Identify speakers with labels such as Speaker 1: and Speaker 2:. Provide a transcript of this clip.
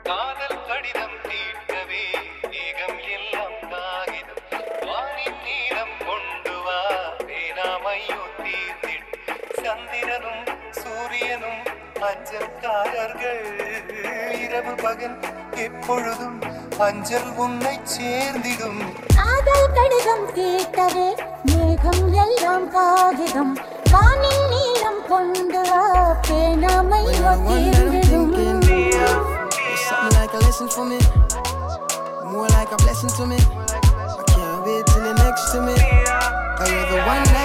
Speaker 1: காதல் கடிதம் தீர்க்கவே மேகம் எல்லாம் காகிதம் வானின் நீளம் கொண்டு வா பேனாமையோ தீர்த்திடும் சந்திரனும் சூரியனும் அஞ்சல்காரர்கள் இரவு பகல் எப்பொழுதும் அஞ்சல் உன்னை சேர்ந்திடும்
Speaker 2: காதல் கடிதம் தீர்க்கவே மேகம் எல்லாம் காகிதம் வானின் நீளம் கொண்டு வா பேனாமையோ தீர்த்திடும்.
Speaker 3: Something like a lesson for me, more like a blessing to me. I can't wait till you're next to me. Are you the one that